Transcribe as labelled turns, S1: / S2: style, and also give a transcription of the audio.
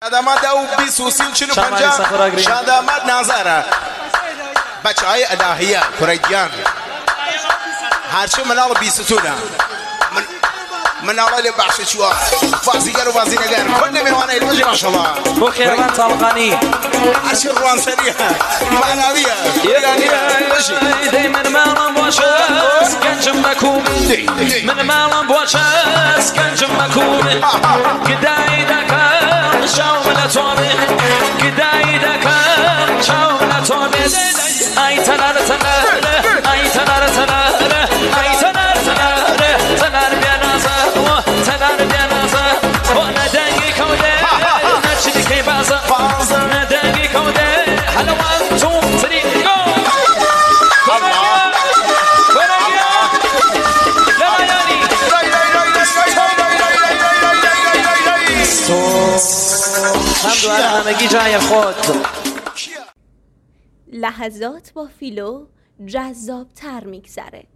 S1: شادامت او 20 و 30 و 40 و 50 شادامت نظره بچه های الهیه کردیان هرچی منال 20 تونه منال بخش چوا بازیگر و بازیگر کل میوانه ایران ما شاء الله
S2: بو خیران طلقانی
S1: هرچی روان سریه معنویه ایرانی
S2: دی من مالم باشد گنجم بکوم من مالم باشد گنجم بکوم گدای دکر شاو لطومه گدای دکر شاو لطومه ای تنر تنر ای تنر تنر ای تنر تنر تنر بیانازه تنر بیانازه و ندنگی کوده نچدی کی بازه ندنگی کوده هلو وان تو تری گو همگی جای خود.
S3: لحظات با فیلو جذاب تر میگذره.